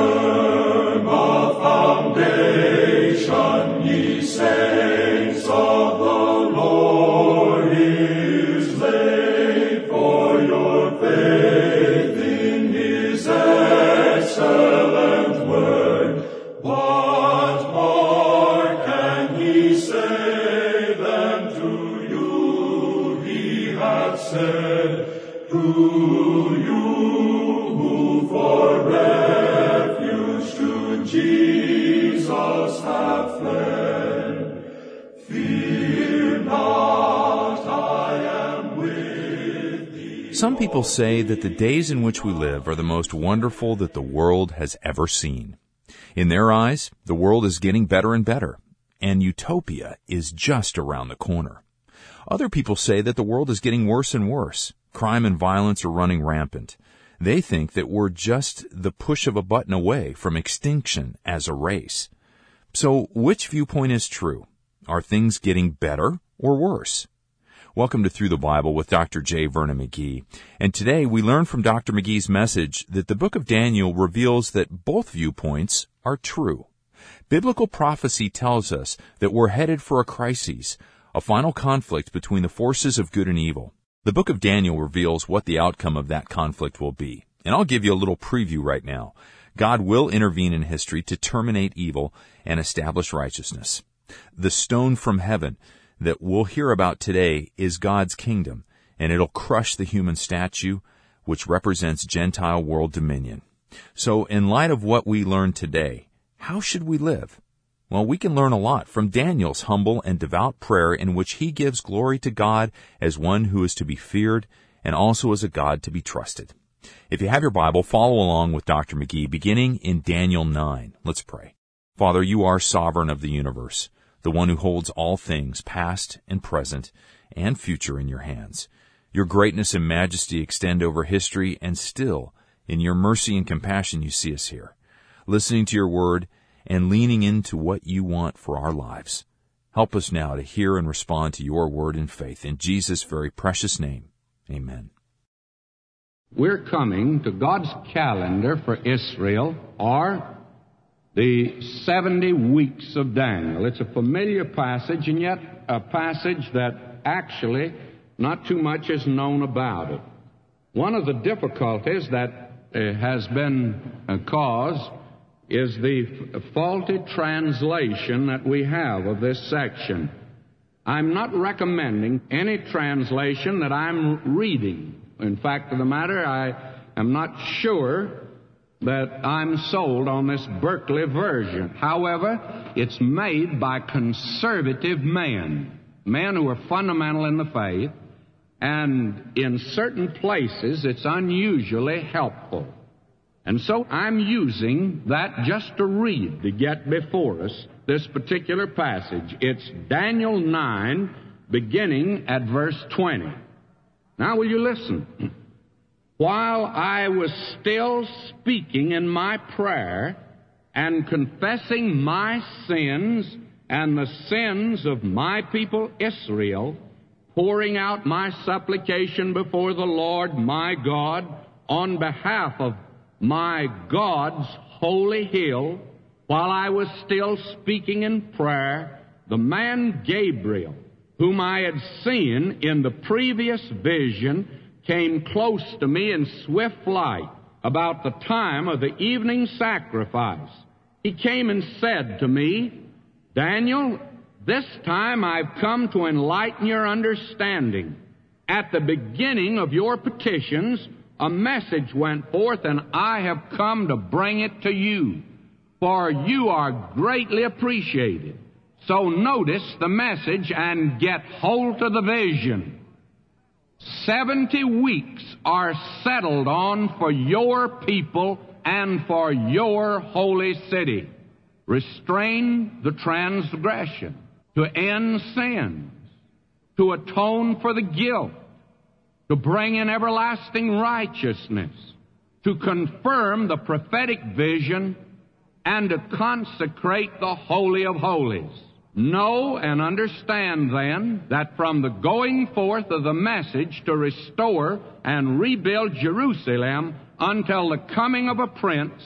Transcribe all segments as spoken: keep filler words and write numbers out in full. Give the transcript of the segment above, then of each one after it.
firm a foundation, ye saints of the Lord is laid, for your faith in his excellent word. What more can he say than to you he hath said? To you who for refuge to Jesus have fled, fear not, I am with thee. Some people say that the days in which we live are the most wonderful that the world has ever seen. In their eyes, the world is getting better and better, and utopia is just around the corner. Other people say that the world is getting worse and worse. Crime and violence are running rampant. They think that we're just the push of a button away from extinction as a race. So which viewpoint is true? Are things getting better or worse? Welcome to Through the Bible with Doctor J. Vernon McGee. And today we learn from Doctor McGee's message that the book of Daniel reveals that both viewpoints are true. Biblical prophecy tells us that we're headed for a crisis, a final conflict between the forces of good and evil. The book of Daniel reveals what the outcome of that conflict will be. And I'll give you a little preview right now. God will intervene in history to terminate evil and establish righteousness. The stone from heaven that we'll hear about today is God's kingdom, and it'll crush the human statue, which represents Gentile world dominion. So in light of what we learned today, how should we live? Well, we can learn a lot from Daniel's humble and devout prayer in which he gives glory to God as one who is to be feared and also as a God to be trusted. If you have your Bible, follow along with Doctor McGee, beginning in Daniel nine. Let's pray. Father, you are sovereign of the universe, the one who holds all things, past and present and future, in your hands. Your greatness and majesty extend over history, and still, in your mercy and compassion, you see us here, listening to your word and leaning into what you want for our lives. Help us now to hear and respond to your word in faith. In Jesus' very precious name, amen. We're coming to God's calendar for Israel, or the seventy weeks of Daniel. It's a familiar passage, and yet a passage that actually not too much is known about it. One of the difficulties that uh, has been uh, caused is the f- faulty translation that we have of this section. I'm not recommending any translation that I'm reading. In fact of the matter, I am not sure that I'm sold on this Berkeley version. However, it's made by conservative men, men who are fundamental in the faith, and in certain places it's unusually helpful. And so I'm using that just to read, to get before us this particular passage. It's Daniel nine, beginning at verse twenty. Now will you listen? While I was still speaking in my prayer and confessing my sins and the sins of my people Israel, pouring out my supplication before the Lord my God on behalf of my God's holy hill, while I was still speaking in prayer, the man Gabriel, whom I had seen in the previous vision, came close to me in swift flight about the time of the evening sacrifice. He came and said to me, Daniel, this time I've come to enlighten your understanding. At the beginning of your petitions, a message went forth, and I have come to bring it to you, for you are greatly appreciated. So notice the message and get hold of the vision. Seventy weeks are settled on for your people and for your holy city. Restrain the transgression, to end sins, to atone for the guilt, to bring in everlasting righteousness, to confirm the prophetic vision, and to consecrate the Holy of Holies. Know and understand, then, that from the going forth of the message to restore and rebuild Jerusalem until the coming of a prince,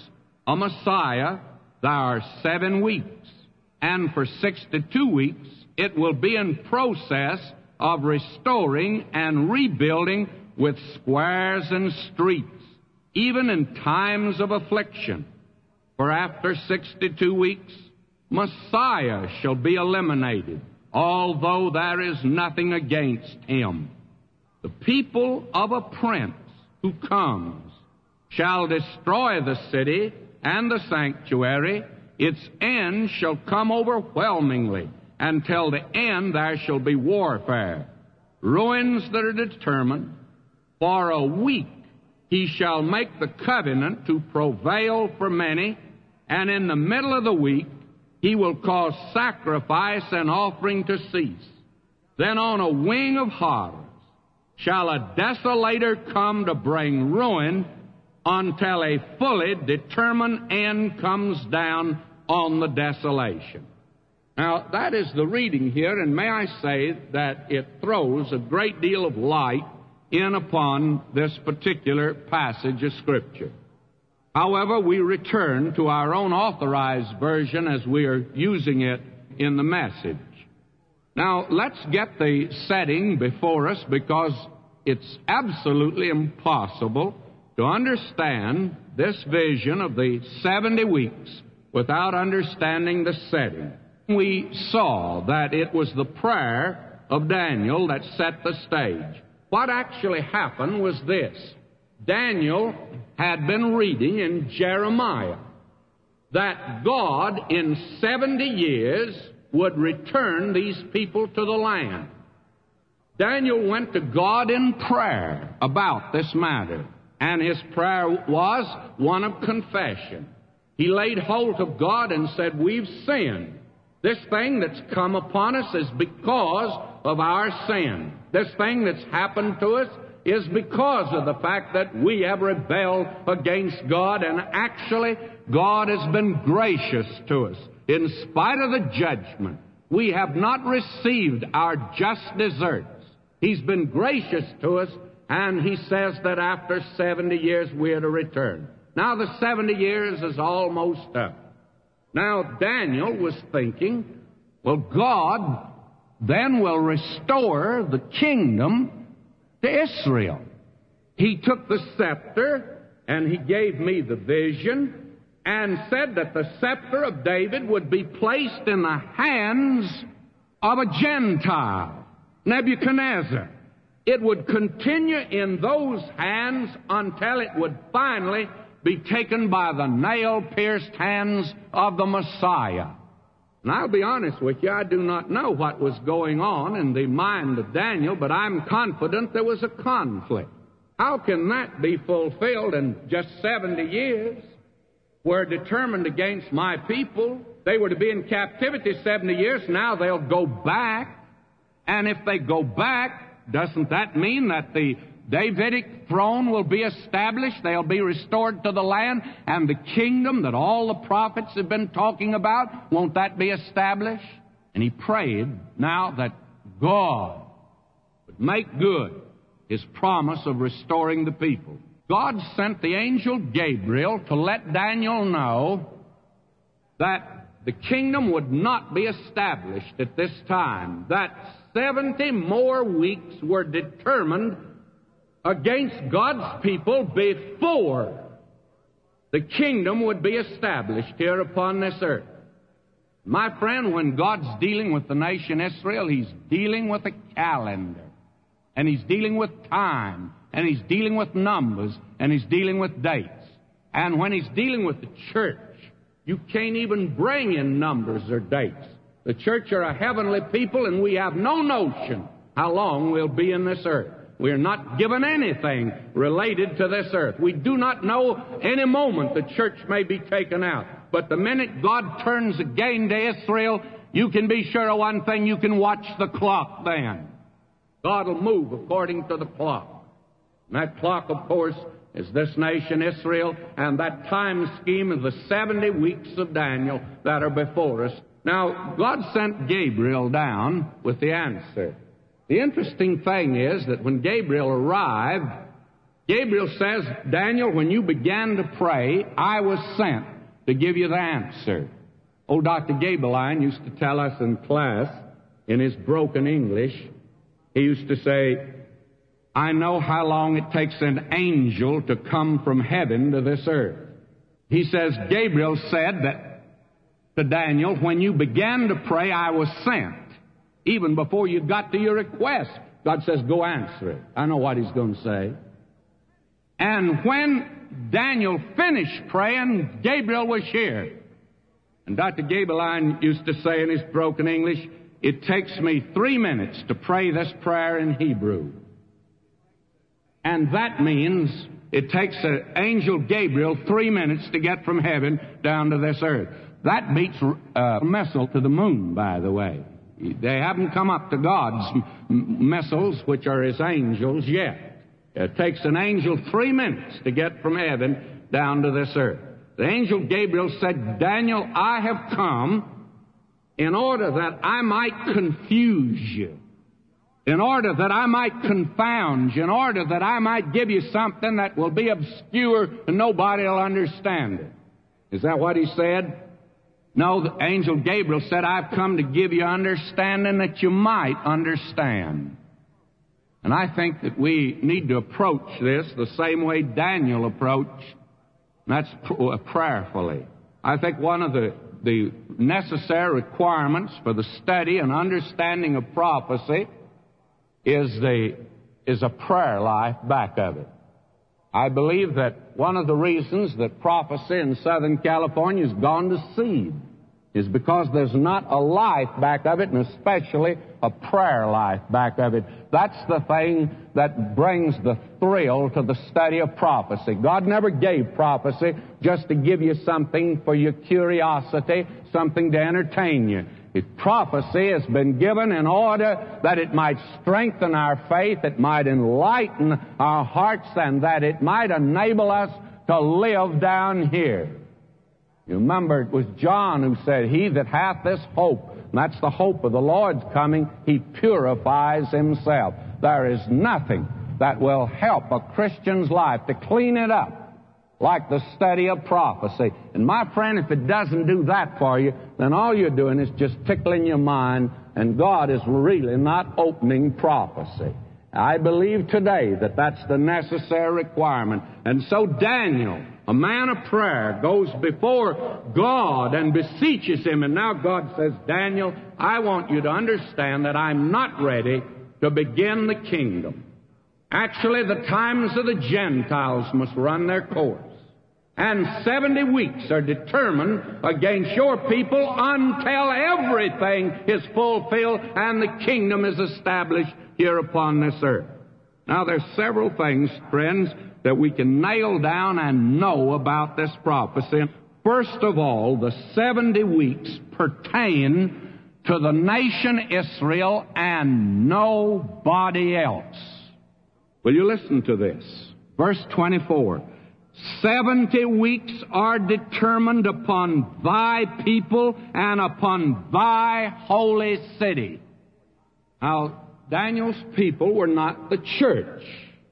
a Messiah, there are seven weeks. And for sixty-two weeks, it will be in process of restoring and rebuilding with squares and streets, even in times of affliction. For after sixty-two weeks, Messiah shall be eliminated, although there is nothing against him. The people of a prince who comes shall destroy the city and the sanctuary. Its end shall come overwhelmingly, and till the end there shall be warfare, ruins that are determined. For a week he shall make the covenant to prevail for many, and in the middle of the week he will cause sacrifice and offering to cease. Then on a wing of horrors shall a desolator come to bring ruin until a fully determined end comes down on the desolation. Now, that is the reading here, and may I say that it throws a great deal of light in upon this particular passage of Scripture. However, we return to our own authorized version as we are using it in the message. Now, let's get the setting before us, because it's absolutely impossible to understand this vision of the seventy weeks without understanding the setting. We saw that it was the prayer of Daniel that set the stage. What actually happened was this. Daniel had been reading in Jeremiah that God in seventy years would return these people to the land. Daniel went to God in prayer about this matter, and his prayer was one of confession. He laid hold of God and said, we've sinned. This thing that's come upon us is because of our sin. This thing that's happened to us is because of the fact that we have rebelled against God, and actually God has been gracious to us. In spite of the judgment, we have not received our just deserts. He's been gracious to us, and he says that after seventy years we are to return. Now the seventy years is almost up. Now Daniel was thinking, well, God then will restore the kingdom to Israel. He took the scepter, and he gave me the vision, and said that the scepter of David would be placed in the hands of a Gentile, Nebuchadnezzar. It would continue in those hands until it would finally be taken by the nail-pierced hands of the Messiah. And I'll be honest with you, I do not know what was going on in the mind of Daniel, but I'm confident there was a conflict. How can that be fulfilled in just seventy years? We're determined against my people. They were to be in captivity seventy years. Now they'll go back. And if they go back, doesn't that mean that the Davidic throne will be established? They'll be restored to the land, and the kingdom that all the prophets have been talking about, won't that be established? And he prayed now that God would make good his promise of restoring the people. God sent the angel Gabriel to let Daniel know that the kingdom would not be established at this time, that seventy more weeks were determined against God's people before the kingdom would be established here upon this earth. My friend, when God's dealing with the nation Israel, He's dealing with a calendar, and He's dealing with time, and He's dealing with numbers, and He's dealing with dates. And when He's dealing with the church, you can't even bring in numbers or dates. The church are a heavenly people, and we have no notion how long we'll be in this earth. We are not given anything related to this earth. We do not know any moment the church may be taken out. But the minute God turns again to Israel, you can be sure of one thing: you can watch the clock then. God will move according to the clock. And that clock, of course, is this nation Israel, and that time scheme is the seventy weeks of Daniel that are before us. Now, God sent Gabriel down with the answer. The interesting thing is that when Gabriel arrived, Gabriel says, Daniel, when you began to pray, I was sent. to give you the answer. Old Doctor Gabeline used to tell us in class, in his broken English, he used to say, I know how long it takes an angel to come from heaven to this earth. He says, Gabriel said that to Daniel, when you began to pray, I was sent. Even before you got to your request, God says, go answer it. I know what he's going to say. And when Daniel finished praying, Gabriel was here. And Doctor Gabeline used to say in his broken English, it takes me three minutes to pray this prayer in Hebrew. And that means it takes an angel Gabriel three minutes to get from heaven down to this earth. That beats uh, missile to the moon, by the way. They haven't come up to God's m- missiles, which are his angels, yet. It takes an angel three minutes to get from heaven down to this earth. The angel Gabriel said, Daniel, I have come in order that I might confuse you, in order that I might confound you, in order that I might give you something that will be obscure and nobody will understand it. Is that what he said? No, the angel Gabriel said, I've come to give you understanding that you might understand. And I think that we need to approach this the same way Daniel approached, and that's pr- prayerfully. I think one of the, the necessary requirements for the study and understanding of prophecy is the is a prayer life back of it. I believe that one of the reasons that prophecy in Southern California has gone to seed is because there's not a life back of it, and especially a prayer life back of it. That's the thing that brings the thrill to the study of prophecy. God never gave prophecy just to give you something for your curiosity, something to entertain you. It, prophecy has been given in order that it might strengthen our faith, it might enlighten our hearts, and that it might enable us to live down here. You remember, it was John who said, he that hath this hope, and that's the hope of the Lord's coming, he purifies himself. There is nothing that will help a Christian's life to clean it up like the study of prophecy. And my friend, if it doesn't do that for you, then all you're doing is just tickling your mind, and God is really not opening prophecy. I believe today that that's the necessary requirement. And so Daniel, a man of prayer, goes before God and beseeches him. And now God says, Daniel, I want you to understand that I'm not ready to begin the kingdom. Actually, the times of the Gentiles must run their course. And seventy weeks are determined against your people until everything is fulfilled and the kingdom is established here upon this earth. Now, there's several things, friends, that we can nail down and know about this prophecy. First of all, the seventy weeks pertain to the nation Israel and nobody else. Will you listen to this? Verse twenty-four. Seventy weeks are determined upon thy people and upon thy holy city. Now, Daniel's people were not the church.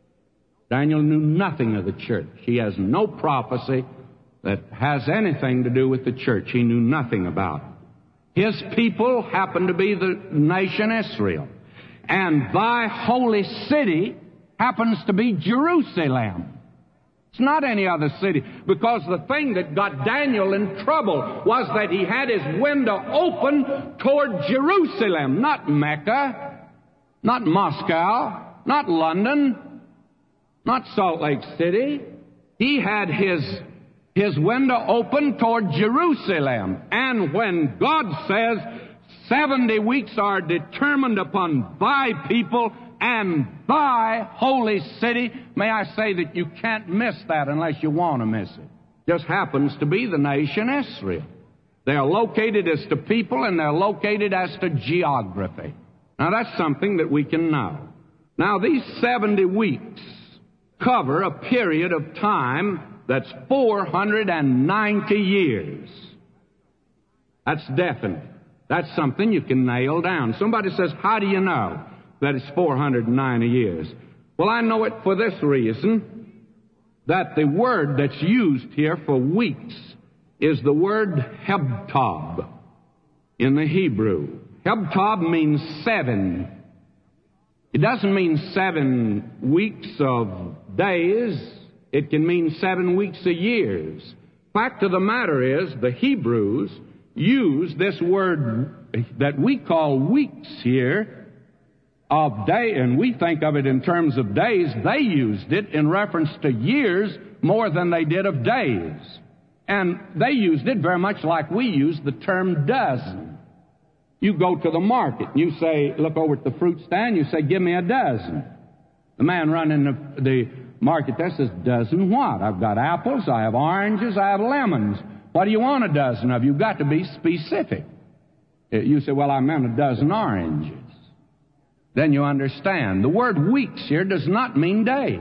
Daniel knew nothing of the church. He has no prophecy that has anything to do with the church. He knew nothing about it. His people happened to be the nation Israel. And thy holy city happens to be Jerusalem. It's not any other city, because the thing that got Daniel in trouble was that he had his window open toward Jerusalem, not Mecca, not Moscow, not London, not Salt Lake City. He had his, his window open toward Jerusalem. And when God says, seventy weeks are determined upon thy people and thy holy city, may I say that you can't miss that unless you want to miss it. Just happens to be the nation Israel. They are located as to people, and they're located as to geography. Now, that's something that we can know. Now, these seventy weeks cover a period of time that's four hundred ninety years. That's definite. That's something you can nail down. Somebody says, how do you know that it's four hundred ninety years? Well, I know it for this reason, that the word that's used here for weeks is the word hebtob in the Hebrew. Hebtob means seven. It doesn't mean seven weeks of days. It can mean seven weeks of years. Fact of the matter is, the Hebrews use this word that we call weeks here of day, and we think of it in terms of days. They used it in reference to years more than they did of days. And they used it very much like we use the term dozen. You go to the market, you say, look over at the fruit stand, you say, give me a dozen. The man running the, the market there says, dozen what? I've got apples, I have oranges, I have lemons. What do you want a dozen of? You've got to be specific. You say, well, I meant a dozen oranges. Then you understand. The word weeks here does not mean days.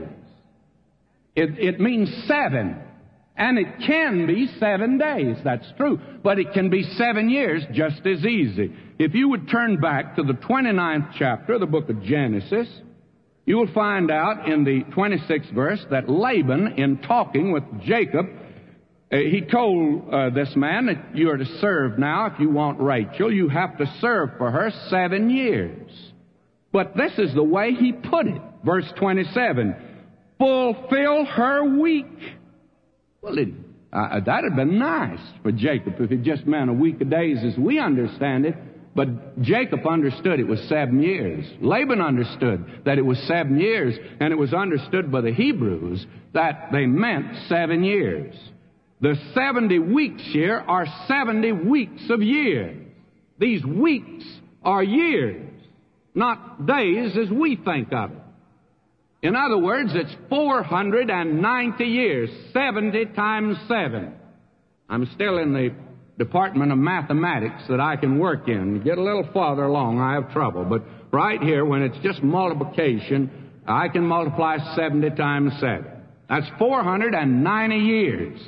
It, it means seven. And it can be seven days, that's true. But it can be seven years just as easy. If you would turn back to the twenty-ninth chapter of the book of Genesis, you will find out in the twenty-sixth verse that Laban, in talking with Jacob, uh, he told uh, this man that you are to serve now, if you want Rachel, you have to serve for her seven years. But this is the way he put it. Verse twenty-seven, fulfill her week. Well, it, uh, that would have been nice for Jacob if it just meant a week of days as we understand it. But Jacob understood it was seven years. Laban understood that it was seven years, and it was understood by the Hebrews that they meant seven years. The seventy weeks here are seventy weeks of years. These weeks are years, not days as we think of it. In other words, it's four hundred ninety years, seventy times seven. I'm still in the department of mathematics that I can work in. You get a little farther along, I have trouble. But right here, when it's just multiplication, I can multiply seventy times seven. That's four hundred ninety years.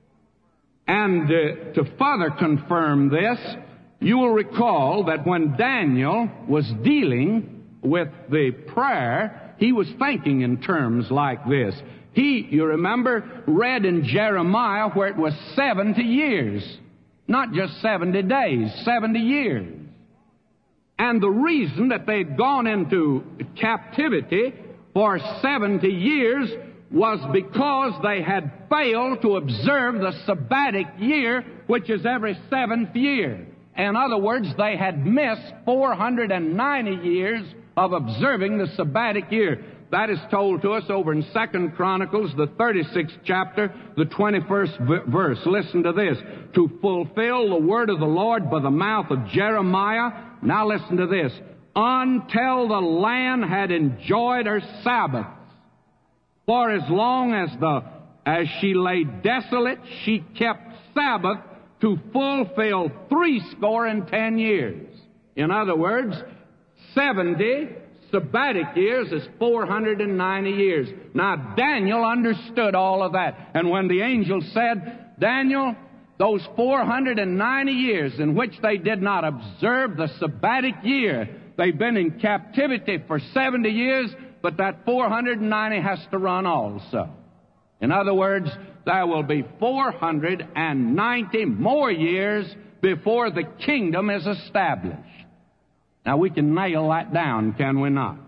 And uh, to further confirm this, you will recall that when Daniel was dealing with the prayer, he was thinking in terms like this. He, you remember, read in Jeremiah where it was seventy years. Not just seventy days, seventy years. And the reason that they'd gone into captivity for seventy years was because they had failed to observe the sabbatic year, which is every seventh year. In other words, they had missed four hundred ninety years of observing the sabbatic year. That is told to us over in Second Chronicles, the thirty-sixth chapter, the twenty-first verse. Listen to this. To fulfill the word of the Lord by the mouth of Jeremiah. Now listen to this. Until the land had enjoyed her Sabbaths. For as long as the as she lay desolate, she kept Sabbath to fulfill threescore and ten years. In other words, seventy sabbatic years is four hundred ninety years. Now, Daniel understood all of that. And when the angel said, Daniel, those four hundred ninety years in which they did not observe the sabbatic year, they've been in captivity for seventy years, but that four hundred ninety has to run also. In other words, there will be four hundred ninety more years before the kingdom is established. Now, we can nail that down, can we not?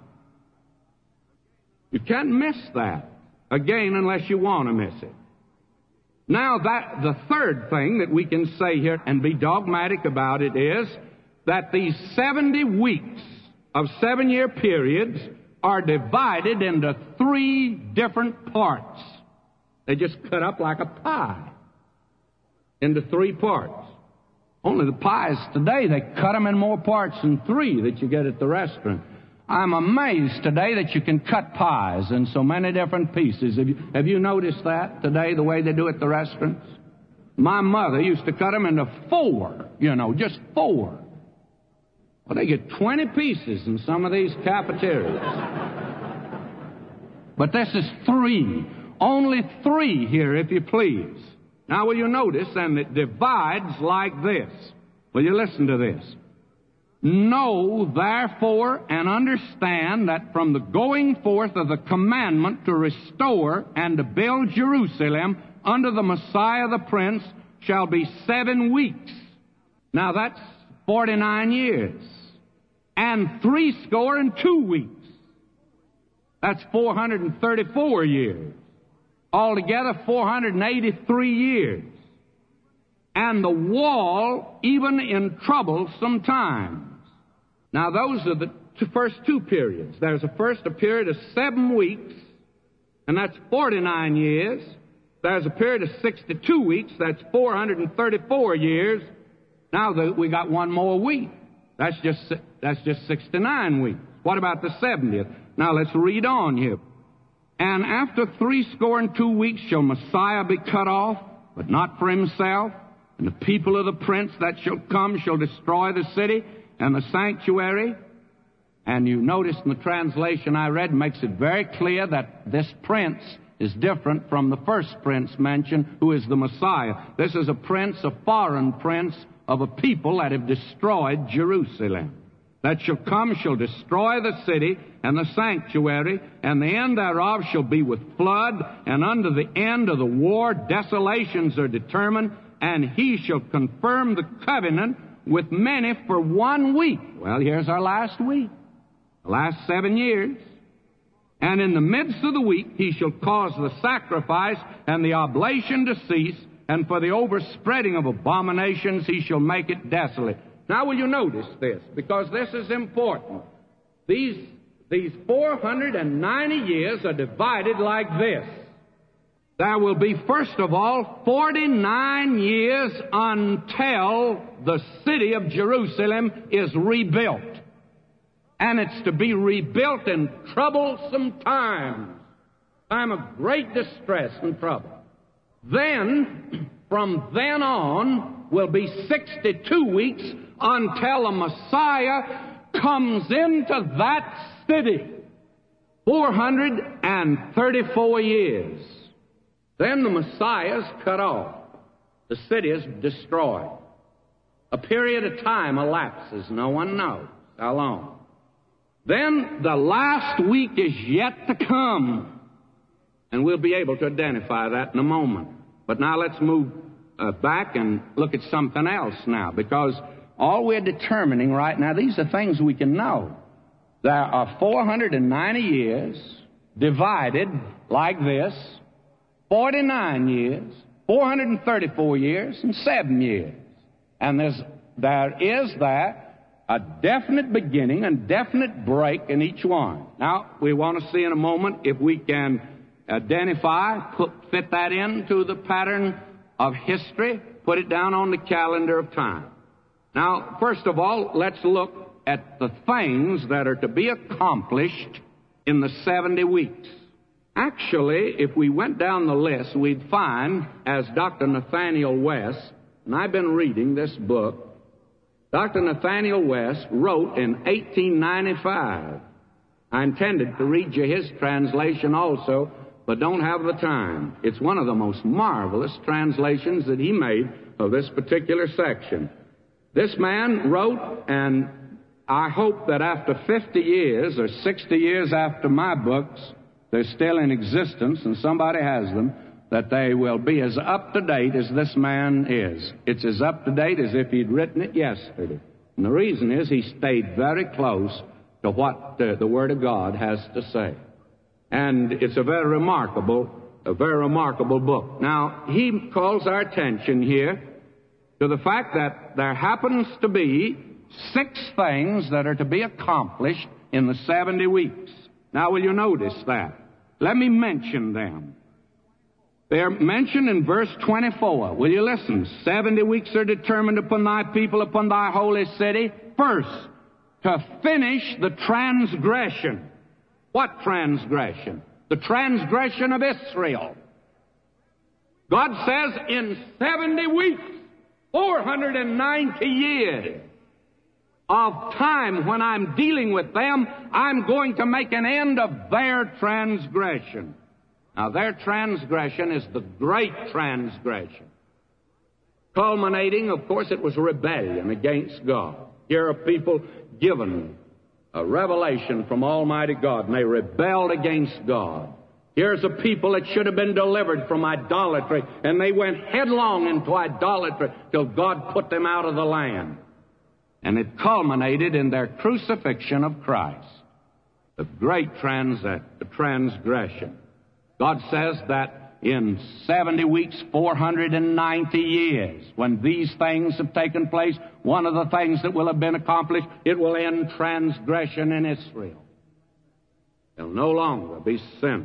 You can't miss that, again, unless you want to miss it. Now, that the third thing that we can say here and be dogmatic about it is that these seventy weeks of seven-year periods are divided into three different parts. They just cut up like a pie into three parts. Only the pies today, they cut them in more parts than three that you get at the restaurant. I'm amazed today that you can cut pies in so many different pieces. Have you, have you noticed that today, the way they do at the restaurants? My mother used to cut them into four, you know, just four. Well, they get twenty pieces in some of these cafeterias. But this is three. Only three here, if you please. Now, will you notice, and it divides like this. Will you listen to this? Know, therefore, and understand that from the going forth of the commandment to restore and to build Jerusalem under the Messiah the Prince, shall be seven weeks. Now that's forty-nine years. And threescore and two weeks. That's four hundred thirty-four years. Altogether four hundred eighty-three years. And the wall even in troublesome times. Now those are the two first two periods. There's a first a period of seven weeks, and that's forty-nine years. There's a period of sixty-two weeks, that's four hundred thirty-four years. Now the, we got one more week. That's just that's just sixty-nine weeks. What about the seventieth? Now let's read on here. And after threescore and two weeks shall Messiah be cut off, but not for himself. And the people of the prince that shall come shall destroy the city and the sanctuary. And you notice in the translation I read makes it very clear that this prince is different from the first prince mentioned, who is the Messiah. This is a prince, a foreign prince of a people that have destroyed Jerusalem. That shall come shall destroy the city and the sanctuary, and the end thereof shall be with flood, and unto the end of the war desolations are determined, and he shall confirm the covenant with many for one week. Well, here's our last week, the last seven years. And in the midst of the week he shall cause the sacrifice and the oblation to cease, and for the overspreading of abominations he shall make it desolate. Now will you notice this, because this is important. These, these four hundred ninety years are divided like this. There will be, first of all, forty-nine years until the city of Jerusalem is rebuilt. And it's to be rebuilt in troublesome times, time of great distress and trouble. Then, from then on, will be sixty-two weeks until the Messiah comes into that city. four hundred thirty-four years. Then the Messiah is cut off. The city is destroyed. A period of time elapses. No one knows how long. Then the last week is yet to come. And we'll be able to identify that in a moment. But now let's move uh, back and look at something else now. Because all we're determining right now, these are things we can know. There are four hundred ninety years divided like this. forty-nine years, four hundred thirty-four years, and seven years. And there's, there is there a definite beginning and definite break in each one. Now, we want to see in a moment if we can identify, put, fit that into the pattern of history, put it down on the calendar of time. Now, first of all, let's look at the things that are to be accomplished in the seventy weeks. Actually, if we went down the list, we'd find, as Doctor Nathaniel West, and I've been reading this book, Doctor Nathaniel West wrote in eighteen ninety-five. I intended to read you his translation also, but don't have the time. It's one of the most marvelous translations that he made of this particular section. This man wrote, and I hope that after fifty years or sixty years after my books, they're still in existence and somebody has them, that they will be as up-to-date as this man is. It's as up-to-date as if he'd written it yesterday. And the reason is he stayed very close to what the, the Word of God has to say. And it's a very remarkable, a very remarkable book. Now, he calls our attention here to the fact that there happens to be six things that are to be accomplished in the seventy weeks. Now, will you notice that? Let me mention them. They're mentioned in verse twenty-four. Will you listen? Seventy weeks are determined upon thy people, upon thy holy city. First, to finish the transgression. What transgression? The transgression of Israel. God says in seventy weeks, four hundred ninety years of time when I'm dealing with them, I'm going to make an end of their transgression. Now, their transgression is the great transgression. Culminating, of course, it was rebellion against God. Here are people given a revelation from Almighty God, and they rebelled against God. Here's a people that should have been delivered from idolatry, and they went headlong into idolatry till God put them out of the land. And it culminated in their crucifixion of Christ, the great trans- transgression. God says that in seventy weeks, four hundred ninety years, when these things have taken place, one of the things that will have been accomplished, it will end transgression in Israel. They'll no longer be sinners.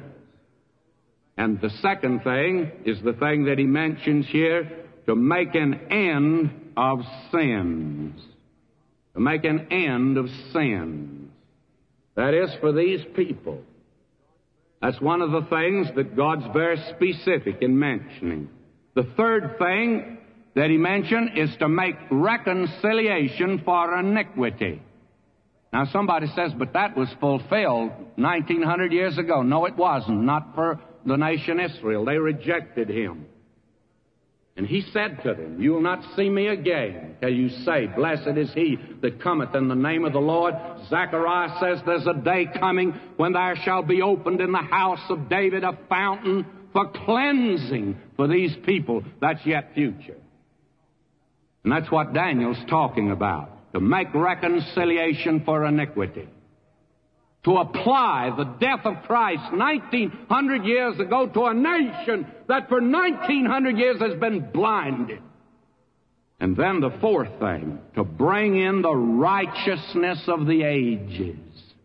And the second thing is the thing that he mentions here, to make an end of sins. To make an end of sins. That is for these people. That's one of the things that God's very specific in mentioning. The third thing that he mentioned is to make reconciliation for iniquity. Now somebody says, but that was fulfilled nineteen hundred years ago. No, it wasn't. Not for the nation Israel. They rejected him. And he said to them, you will not see me again till you say, blessed is he that cometh in the name of the Lord. Zechariah says there's a day coming when there shall be opened in the house of David a fountain for cleansing for these people. That's yet future. And that's what Daniel's talking about, to make reconciliation for iniquity. To apply the death of Christ nineteen hundred years ago to a nation that for nineteen hundred years has been blinded. And then the fourth thing, to bring in the righteousness of the ages.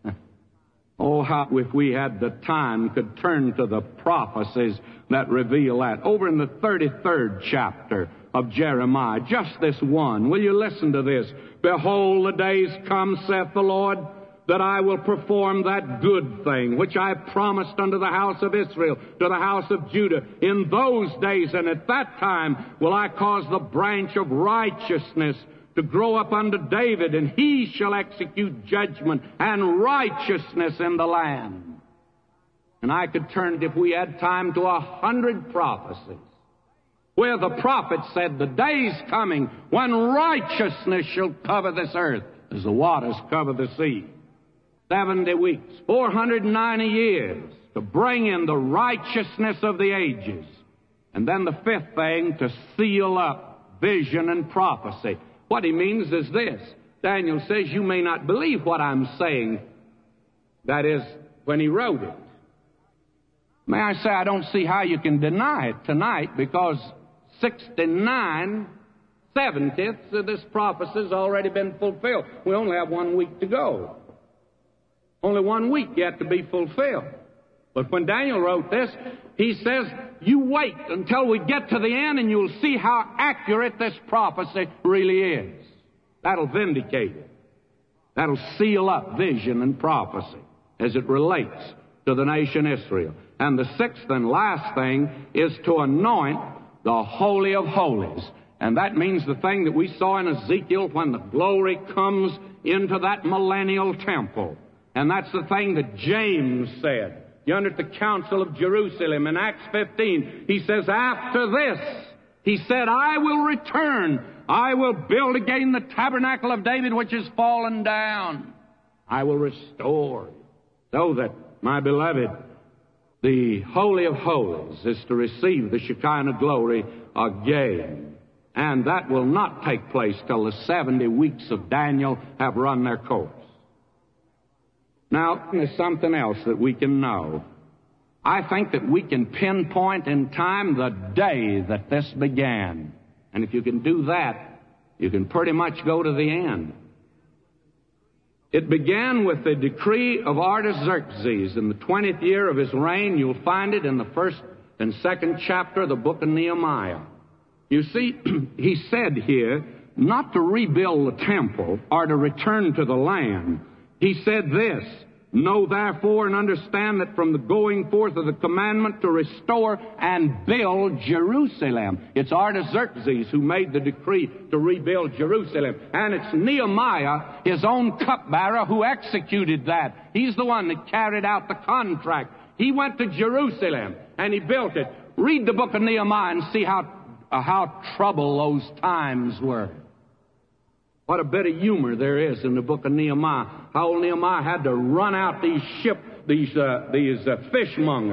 Oh, how if we had the time could turn to the prophecies that reveal that. Over in the thirty-third chapter of Jeremiah, just this one. Will you listen to this? Behold, the days come, saith the Lord, that I will perform that good thing which I promised unto the house of Israel, to the house of Judah. In those days and at that time will I cause the branch of righteousness to grow up unto David, and he shall execute judgment and righteousness in the land. And I could turn, if we had time, to a hundred prophecies where the prophet said, the day's coming when righteousness shall cover this earth as the waters cover the sea. Seventy weeks, four hundred ninety years, to bring in the righteousness of the ages. And then the fifth thing, to seal up vision and prophecy. What he means is this. Daniel says, you may not believe what I'm saying. That is, when he wrote it. May I say, I don't see how you can deny it tonight, because sixty-nine seventieths of this prophecy has already been fulfilled. We only have one week to go. Only one week yet to be fulfilled. But when Daniel wrote this, he says, you wait until we get to the end and you'll see how accurate this prophecy really is. That'll vindicate it. That'll seal up vision and prophecy as it relates to the nation Israel. And the sixth and last thing is to anoint the Holy of Holies. And that means the thing that we saw in Ezekiel when the glory comes into that millennial temple. And that's the thing that James said. You under the Council of Jerusalem in Acts fifteen, he says, after this, he said, I will return. I will build again the tabernacle of David, which is fallen down. I will restore. So that, my beloved, the Holy of Holies is to receive the Shekinah glory again. And that will not take place till the seventy weeks of Daniel have run their course. Now, there's something else that we can know. I think that we can pinpoint in time the day that this began. And if you can do that, you can pretty much go to the end. It began with the decree of Artaxerxes in the twentieth year of his reign. You'll find it in the first and second chapter of the book of Nehemiah. You see, he said here not to rebuild the temple or to return to the land. He said this, know therefore and understand that from the going forth of the commandment to restore and build Jerusalem. It's Artaxerxes who made the decree to rebuild Jerusalem. And it's Nehemiah, his own cupbearer, who executed that. He's the one that carried out the contract. He went to Jerusalem and he built it. Read the book of Nehemiah and see how, uh, how troubled those times were. What a bit of humor there is in the book of Nehemiah. How old Nehemiah had to run out these ship, these uh, these uh, fishmongers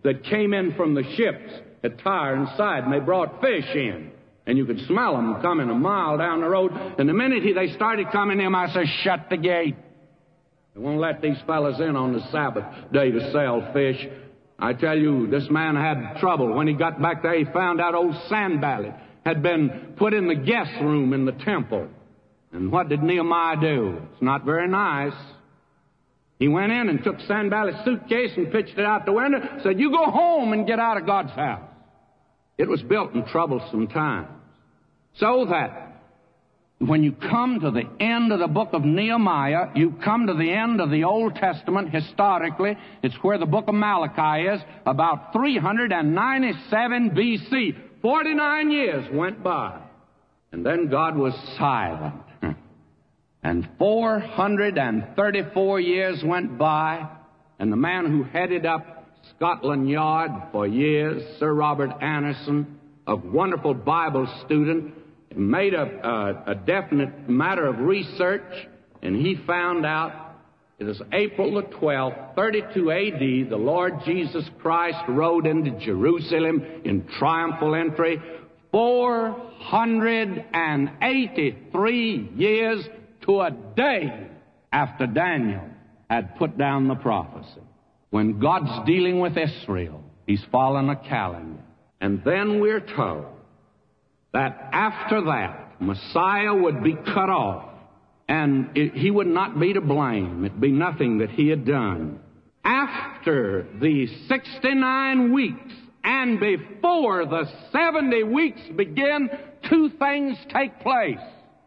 that came in from the ships at Tyre and Sidon. They brought fish in, and you could smell them coming a mile down the road. And the minute he, they started coming in, I said, shut the gate. They won't let these fellas in on the Sabbath day to sell fish. I tell you, this man had trouble. When he got back there, he found out old Sanballat had been put in the guest room in the temple. And what did Nehemiah do? It's not very nice. He went in and took Sanballat's suitcase and pitched it out the window, said, you go home and get out of God's house. It was built in troublesome times. So that when you come to the end of the book of Nehemiah, you come to the end of the Old Testament historically. It's where the book of Malachi is, about three hundred ninety-seven B C. forty-nine years went by. And then God was silent. And four hundred thirty-four years went by, and the man who headed up Scotland Yard for years, Sir Robert Anderson, a wonderful Bible student, made a, a, a definite matter of research, and he found out it was April the twelfth, thirty-two A D, the Lord Jesus Christ rode into Jerusalem in triumphal entry, four hundred eighty-three years to a day after Daniel had put down the prophecy. When God's dealing with Israel, He's following a calendar. And then we're told that after that, Messiah would be cut off, and it, He would not be to blame. It'd be nothing that He had done. After the sixty-nine weeks and before the seventy weeks begin, two things take place.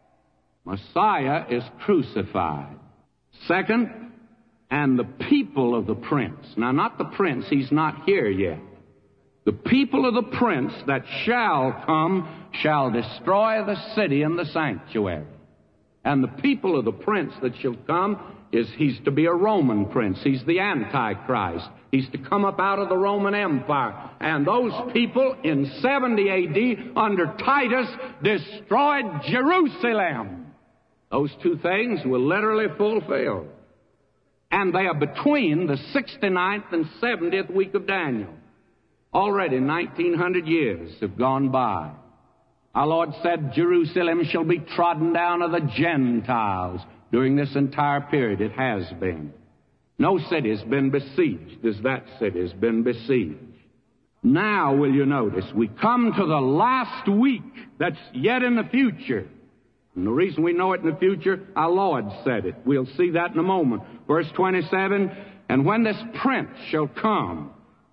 Messiah is crucified. Second, and the people of the prince. Now, not the prince, he's not here yet. The people of the prince that shall come shall destroy the city and the sanctuary. And the people of the prince that shall come is, he's to be a Roman prince. He's the Antichrist. He's to come up out of the Roman Empire. And those people in seventy A D under Titus destroyed Jerusalem. Those two things were literally fulfilled. And they are between the sixty-ninth and seventieth week of Daniel. Already nineteen hundred years have gone by. Our Lord said Jerusalem shall be trodden down of the Gentiles. During this entire period, it has been. No city has been besieged as that city has been besieged. Now, will you notice, we come to the last week that's yet in the future. And the reason we know it in the future, our Lord said it. We'll see that in a moment. Verse twenty-seven, and when this prince shall come,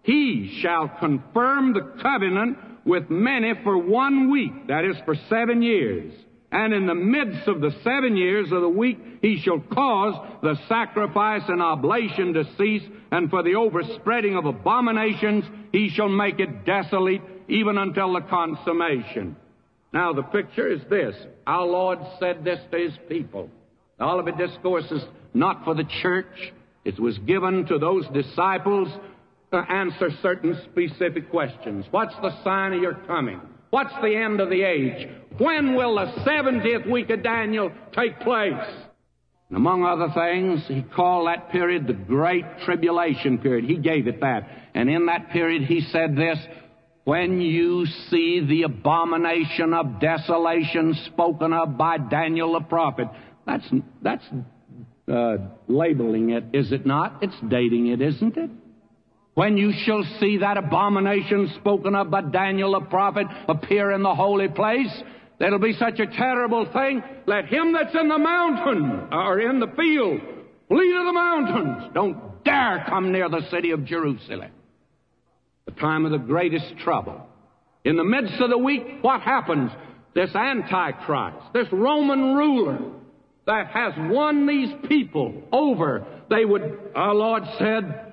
he shall confirm the covenant with many for one week, that is, for seven years. And in the midst of the seven years of the week, he shall cause the sacrifice and oblation to cease, and for the overspreading of abominations, he shall make it desolate, even until the consummation. Now, the picture is this. Our Lord said this to His people. The Olivet Discourse is not for the church. It was given to those disciples to answer certain specific questions. What's the sign of your coming? What's the end of the age? When will the seventieth week of Daniel take place? And among other things, He called that period the Great Tribulation period. He gave it that. And in that period, He said this, when you see the abomination of desolation spoken of by Daniel the prophet. That's, that's uh, labeling it, is it not? It's dating it, isn't it? When you shall see that abomination spoken of by Daniel the prophet appear in the holy place, that'll be such a terrible thing. Let him that's in the mountain or in the field flee to the mountains. Don't dare come near the city of Jerusalem. The time of the greatest trouble. In the midst of the week, what happens? This Antichrist, this Roman ruler that has won these people over, they would, our Lord said,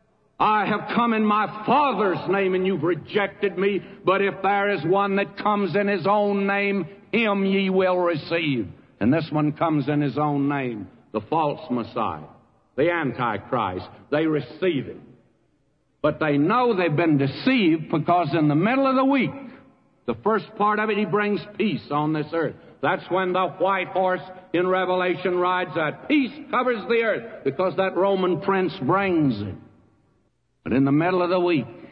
I have come in my Father's name and you've rejected me, but if there is one that comes in His own name, him ye will receive. And this one comes in His own name, the false Messiah, the Antichrist. They receive Him. But they know they've been deceived because in the middle of the week, the first part of it, He brings peace on this earth. That's when the white horse in Revelation rides out. Peace covers the earth because that Roman prince brings it. But in the middle of the week,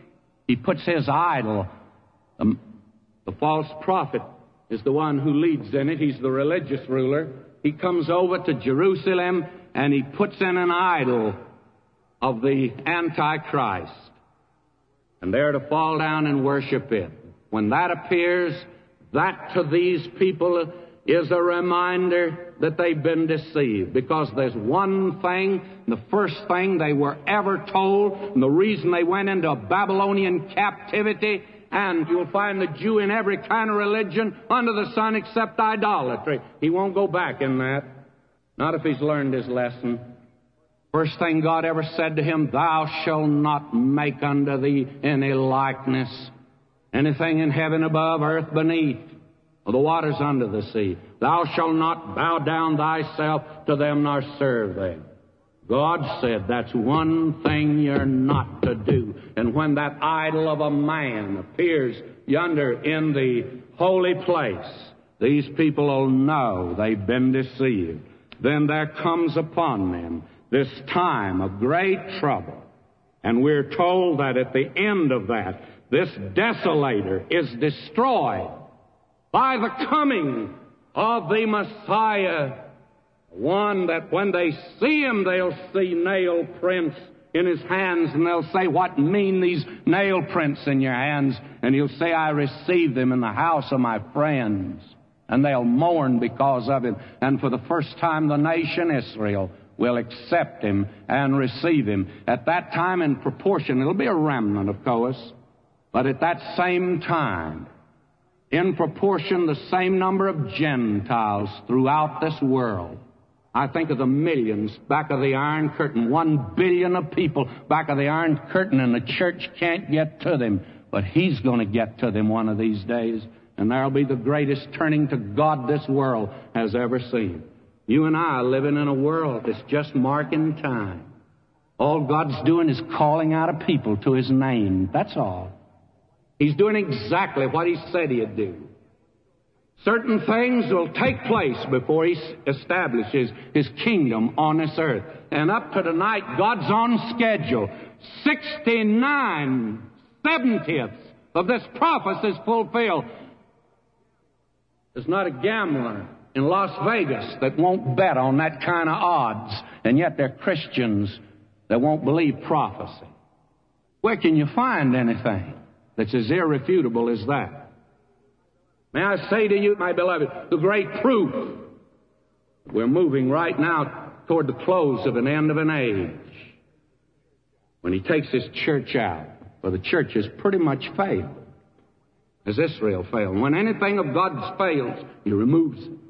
He puts his idol. The, the false prophet is the one who leads in it. He's the religious ruler. He comes over to Jerusalem and he puts in an idol of the Antichrist. And they're to fall down and worship it. When that appears, that to these people is a reminder that they've been deceived. Because there's one thing, the first thing they were ever told, and the reason they went into Babylonian captivity, and you'll find the Jew in every kind of religion under the sun except idolatry. He won't go back in that. Not if he's learned his lesson. First thing God ever said to him, thou shalt not make unto thee any likeness, anything in heaven above, earth beneath, or the waters under the sea. Thou shalt not bow down thyself to them nor serve them. God said that's one thing you're not to do. And when that idol of a man appears yonder in the holy place, these people will know they've been deceived. Then there comes upon them this time of great trouble. And we're told that at the end of that, this desolator is destroyed by the coming of the Messiah. One that when they see him, they'll see nail prints in his hands, and they'll say, what mean these nail prints in your hands? And he'll say, I received them in the house of my friends. And they'll mourn because of him. And for the first time, the nation Israel will accept him and receive him. At that time, in proportion, it'll be a remnant, of course, but at that same time, in proportion, the same number of Gentiles throughout this world. I think of the millions back of the Iron Curtain, one billion of people back of the Iron Curtain, and the church can't get to them, but he's going to get to them one of these days, and there'll be the greatest turning to God this world has ever seen. You and I are living in a world that's just marking time. All God's doing is calling out a people to his name. That's all. He's doing exactly what he said he'd do. Certain things will take place before he establishes his kingdom on this earth. And up to tonight, God's on schedule. sixty-nine seventieths of this prophecy is fulfilled. There's not a gambler in Las Vegas that won't bet on that kind of odds, and yet they're Christians that won't believe prophecy. Where can you find anything that's as irrefutable as that? May I say to you, my beloved, the great proof we're moving right now toward the close of an end of an age, when he takes his church out, for the church has pretty much failed, as Israel failed. When anything of God's fails, he removes it.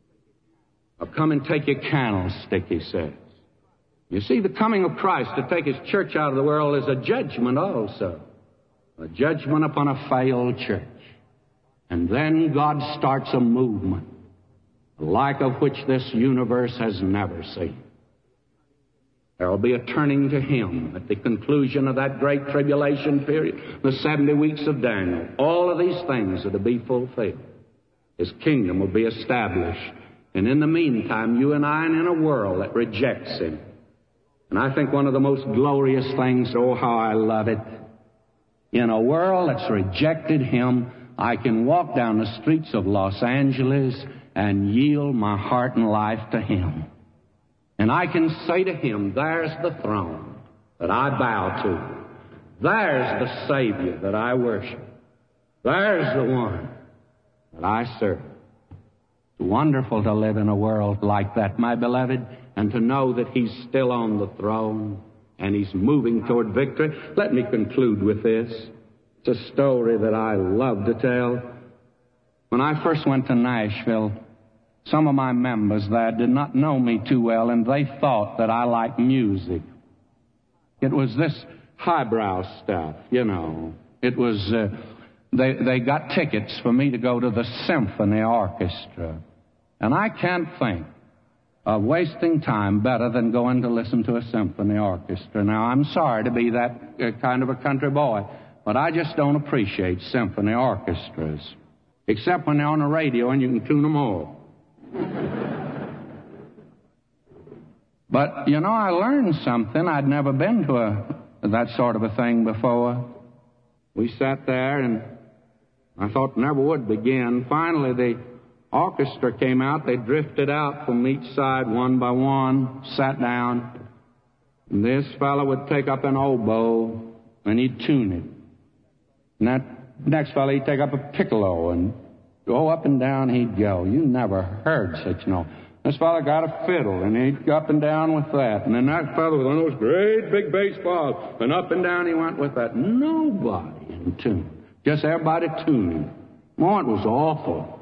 Or come and take your candlestick, he says. You see, the coming of Christ to take his church out of the world is a judgment also. A judgment upon a failed church. And then God starts a movement, the like of which this universe has never seen. There will be a turning to him at the conclusion of that great tribulation period, the seventy weeks of Daniel. All of these things are to be fulfilled. His kingdom will be established. And in the meantime, you and I are in a world that rejects him. And I think one of the most glorious things, oh, how I love it, in a world that's rejected him, I can walk down the streets of Los Angeles and yield my heart and life to him. And I can say to him, there's the throne that I bow to. There's the Savior that I worship. There's the one that I serve. It's wonderful to live in a world like that, my beloved, and to know that he's still on the throne and he's moving toward victory. Let me conclude with this. It's a story that I love to tell. When I first went to Nashville, some of my members there did not know me too well, and they thought that I liked music. It was this highbrow stuff, you know. It was... Uh, They, they got tickets for me to go to the symphony orchestra. And I can't think of wasting time better than going to listen to a symphony orchestra. Now, I'm sorry to be that uh, kind of a country boy, but I just don't appreciate symphony orchestras, except when they're on the radio and you can tune them all. But, you know, I learned something. I'd never been to a that sort of a thing before. We sat there, and I thought never would begin. Finally, the orchestra came out. They drifted out from each side one by one, sat down. And this fellow would take up an oboe, and he'd tune it. And that next fellow, he'd take up a piccolo, and go up and down he'd go. You never heard such no. This fellow got a fiddle, and he'd go up and down with that. And then that fellow with one of those great big bass balls, and up and down he went with that. Nobody in tune. Just everybody tuning. Oh, it was awful.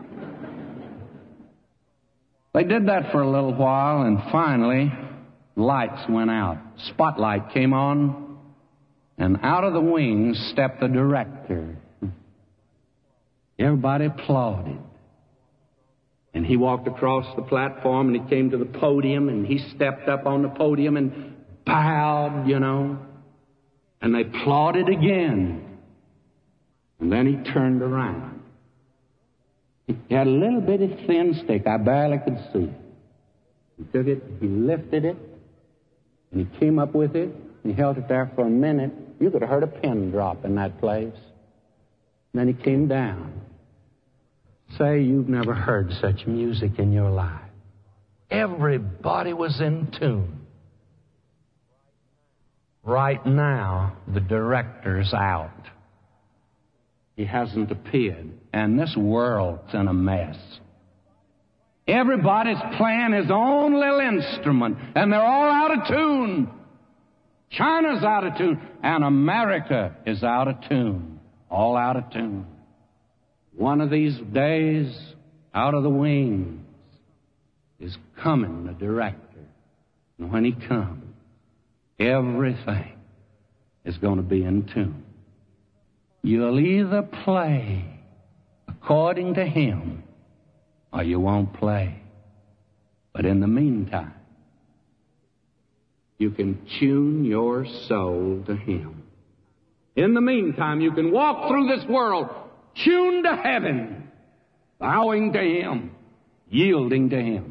They did that for a little while, and finally, lights went out. Spotlight came on, and out of the wings stepped the director. Everybody applauded. And he walked across the platform, and he came to the podium, and he stepped up on the podium and bowed, you know. And they applauded again. And then he turned around. He had a little bitty thin stick. I barely could see it. He took it, he lifted it, and he came up with it. He held it there for a minute. You could have heard a pin drop in that place. And then he came down. Say you've never heard such music in your life. Everybody was in tune. Right now, the director's out. He hasn't appeared. And this world's in a mess. Everybody's playing his own little instrument, and they're all out of tune. China's out of tune, and America is out of tune. All out of tune. One of these days, out of the wings, is coming the director. And when he comes, everything is going to be in tune. You'll either play according to him, or you won't play. But in the meantime, you can tune your soul to him. In the meantime, you can walk through this world tuned to heaven, bowing to him, yielding to him.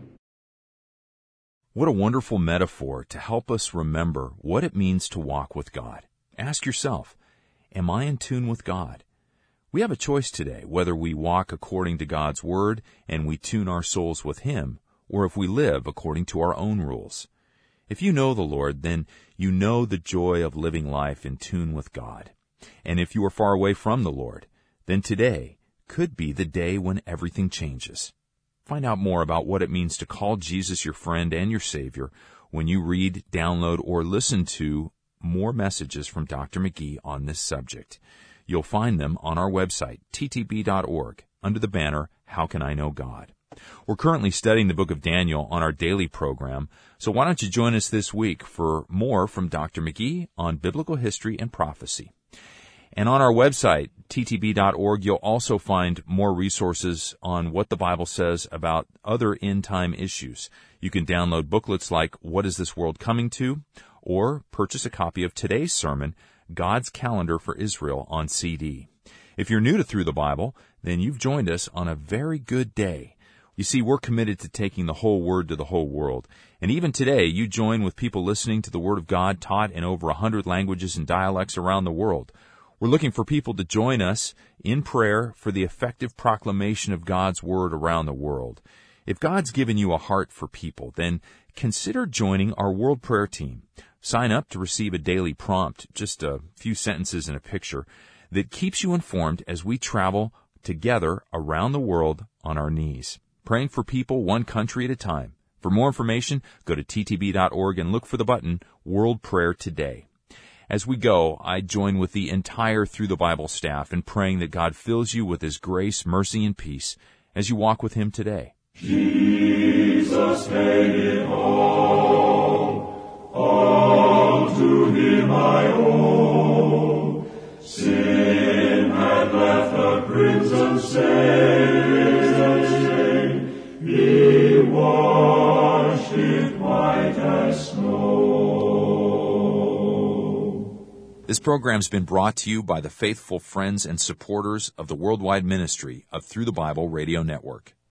What a wonderful metaphor to help us remember what it means to walk with God. Ask yourself, am I in tune with God? We have a choice today whether we walk according to God's Word and we tune our souls with Him, or if we live according to our own rules. If you know the Lord, then you know the joy of living life in tune with God. And if you are far away from the Lord, then today could be the day when everything changes. Find out more about what it means to call Jesus your friend and your Savior when you read, download, or listen to more messages from Doctor McGee on this subject. You'll find them on our website, t t b dot org, under the banner, How Can I Know God? We're currently studying the book of Daniel on our daily program, so why don't you join us this week for more from Doctor McGee on biblical history and prophecy. And on our website, t t b dot org, you'll also find more resources on what the Bible says about other end-time issues. You can download booklets like What is This World Coming To? Or purchase a copy of today's sermon, God's Calendar for Israel, on C D. If you're new to Through the Bible, then you've joined us on a very good day. You see, we're committed to taking the whole Word to the whole world. And even today, you join with people listening to the Word of God taught in over a hundred languages and dialects around the world. We're looking for people to join us in prayer for the effective proclamation of God's Word around the world. If God's given you a heart for people, then consider joining our World Prayer Team. Sign up to receive a daily prompt, just a few sentences and a picture, that keeps you informed as we travel together around the world on our knees, praying for people one country at a time. For more information, go to t t b dot org and look for the button World Prayer Today. As we go, I join with the entire Through the Bible staff in praying that God fills you with His grace, mercy, and peace as you walk with Him today. Jesus paid it all. All to Him I owe. Sin had left a crimson stain. He washed it white as snow. This program's been brought to you by the faithful friends and supporters of the worldwide ministry of Through the Bible Radio Network.